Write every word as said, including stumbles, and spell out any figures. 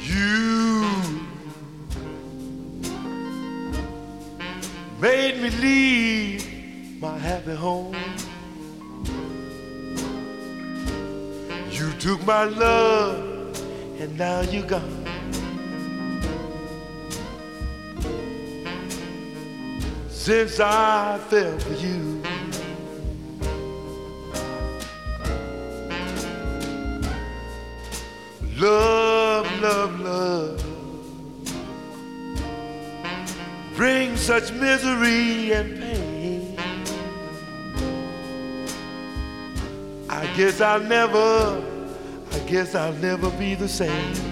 You made me leave my happy home. You took my love and now you're gone. Since I fell for you, love, love, love brings such misery and pain. I guess I'll never, I guess I'll never be the same.